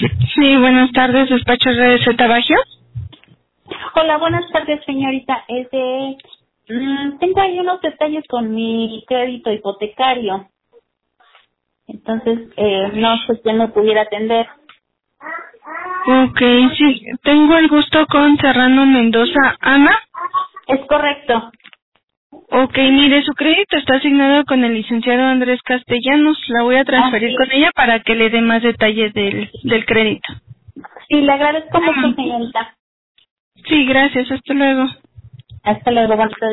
Sí, buenas tardes, despacho de Z Bagio. Hola, buenas tardes, señorita. Tengo ahí unos detalles con mi crédito hipotecario. Entonces, no sé quién me pudiera atender. Ok, sí, tengo el gusto con Serrano Mendoza. Ana. Es correcto. Ok, mire, su crédito está asignado con el licenciado Andrés Castellanos. La voy a transferir Sí. con ella para que le dé más detalles del crédito. Sí, le agradezco mucho, señorita. Sí, gracias, hasta luego. Hasta luego, buenas tardes.